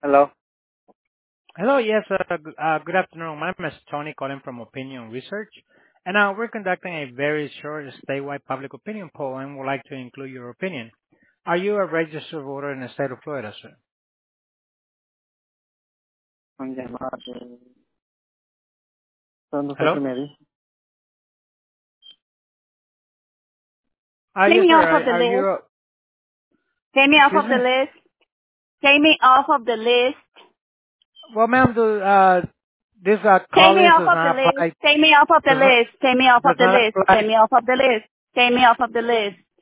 Hello. Hello. Yes, good afternoon. My name is Tony calling from Opinion Research, and we're conducting a very short statewide public opinion poll and would like to include your opinion. Are you a registered voter in the state of Florida, sir? Con llamada de... ¿Dónde fue Hello? que me di? Take Yes, me sir. off of the Are you, list. Take me off excuse of the me? list. Take me off of the list. Well, ma'am, this Take call me list off does of the not list. apply, Take me off of the does not, list. Take me off of does the not list. Take apply. me off of the list. Take me off of the list.